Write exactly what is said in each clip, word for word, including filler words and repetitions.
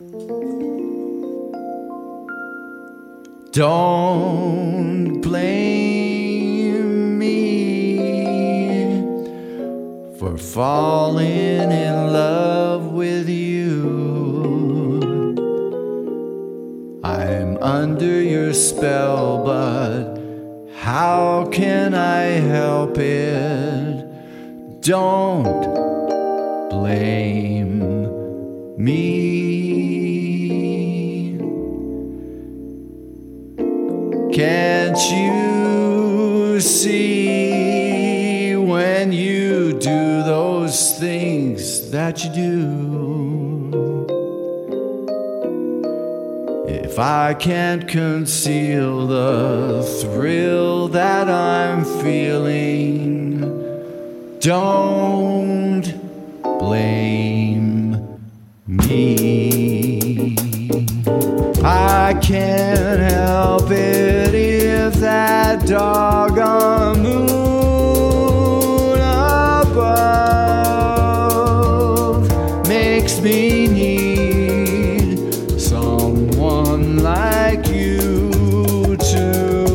Don't blame me for falling in love with you. I'm under your spell, but how can I help it? Don't blame me. Can't you see when you do those things that you do? If I can't conceal the thrill that I'm feeling, don't blame me. I can't help it if that doggone moon above makes me need someone like you to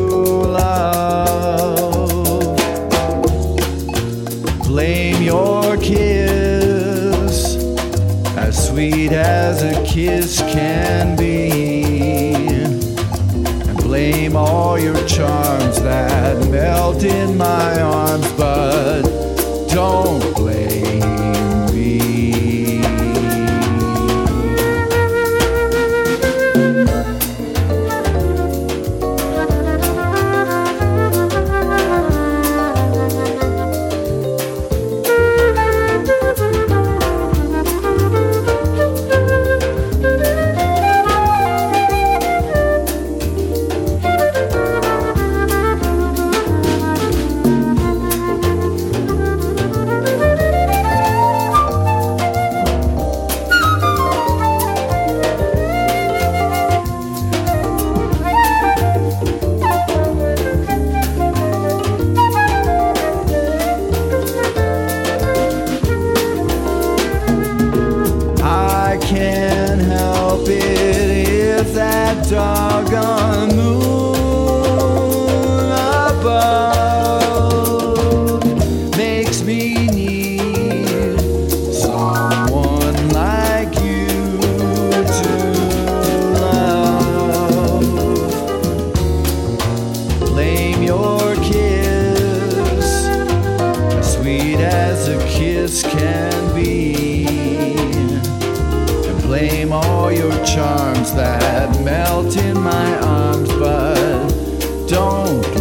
love. Blame your kiss, as sweet as a kiss can be. Blame all your charms that melt in my arms, but don't blame me. Can't help it if that doggone moon above makes me need someone like you to love. Blame your kiss, as sweet as a kiss can be. Blame all your charms that melt in my arms, but don't